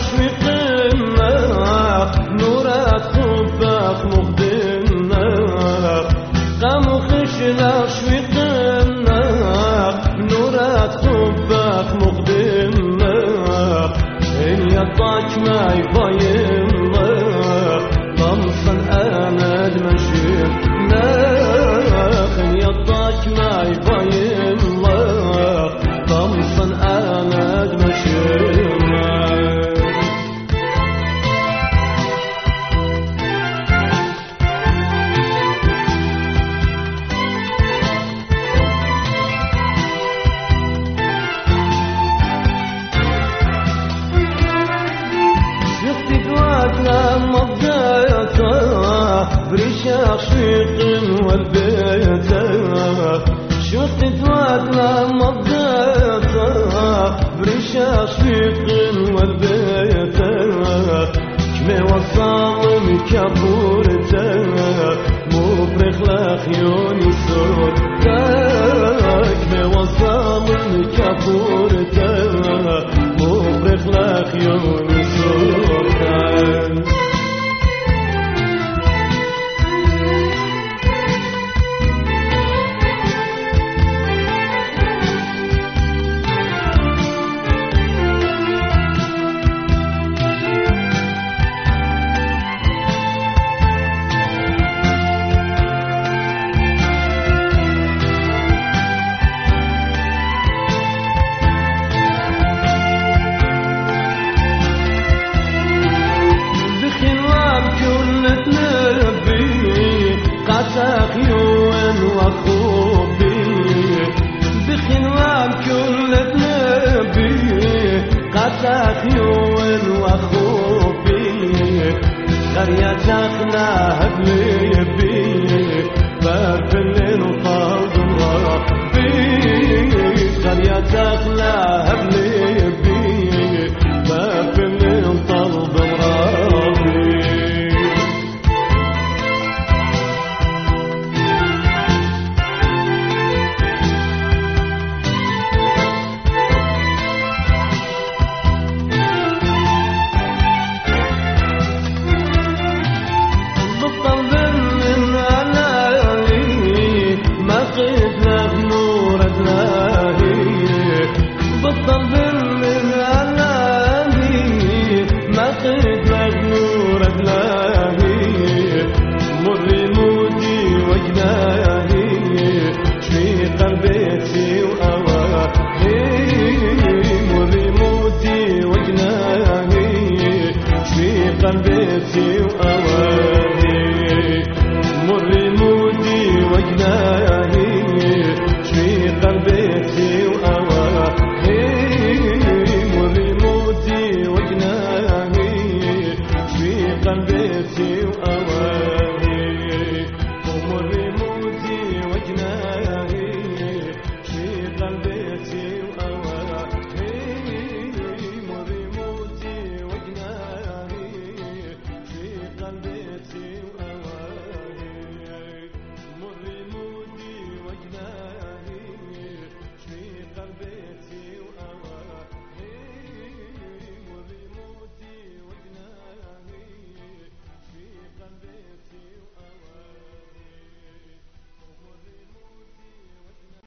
شويقنا نورات حبك مخدمنا قام خشنا شويقنا نورات حبك مخدمنا إن يطاك ما يبايمنا ضمصا أنا المشينا إن يطاك ما يبايمنا ضمصا أنا المشينا لما بديته بريشة شويق والبيته شفت دواد لما بديته بريشة شويق والبيته كمي وصام كابورته مو بريخ لخيوني صوته كمي وصام كابورته مو بريخ لخيوني صوته خيون وخوبي بخنوان كل نبي قطع خيون وخوبي قرية تخنا هبلي